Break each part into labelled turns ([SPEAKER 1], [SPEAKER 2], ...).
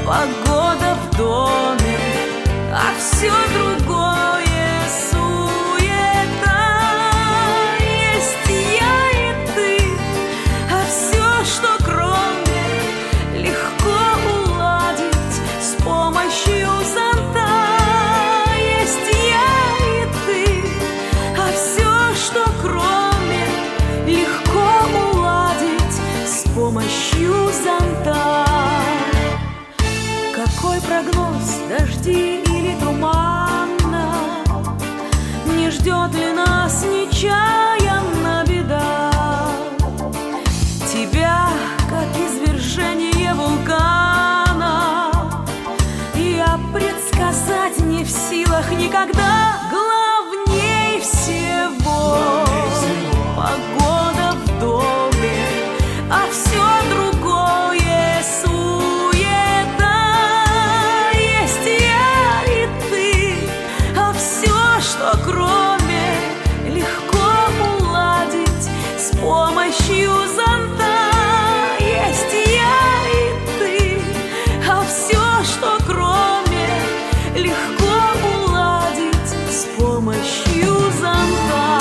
[SPEAKER 1] погода в доме, а все другое суета. Есть я и ты, а все, что кроме, легко уладить с помощью зонта. Есть я и ты, а все, что кроме, легко уладить с помощью зонта. Какой прогноз, дожди или туманно? Не ждет ли нас нечаянно беда? Тебя, как извержение вулкана, я предсказать не в силах никогда. Главней всего погода в доме, а все другое суета. Есть я и ты, а все, что кроме, легко уладить с помощью зонта. Есть я и ты, а все, что кроме, легко уладить с помощью зонта.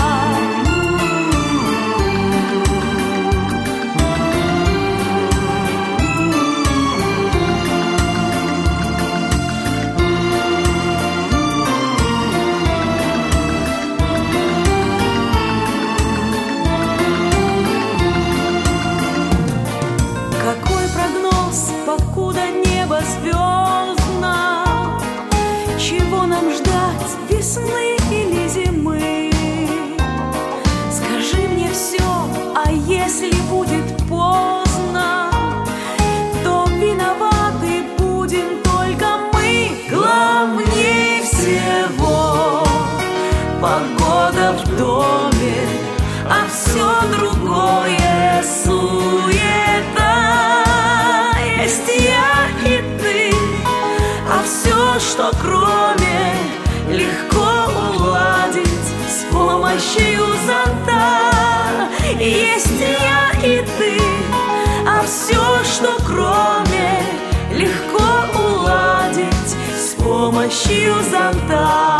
[SPEAKER 1] Какой прогноз, покуда небо звездно? Чего нам ждать, весны или зимы? Скажи мне все, а если будет поздно, то виноваты будем только мы. Главней всего погода в доме, а все другое суета. Есть я и ты, а все, что кроме, легко уладить с помощью зонта. Есть я и ты, а все, что кроме, легко уладить с помощью зонта.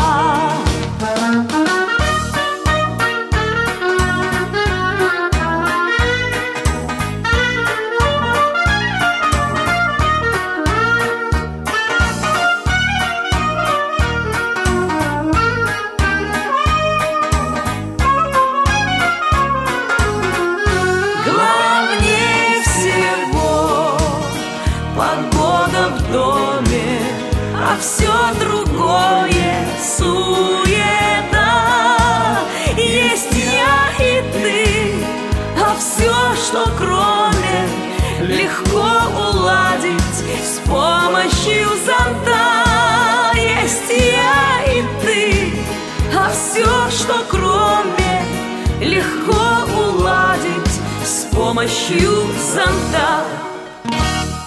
[SPEAKER 1] Главней всего погода в доме, а все другое суета. Есть я и ты, а все, что кроме, легко уладить с помощью зонта. Есть я и ты, а все, что кроме, легко уладить с помощью зонта.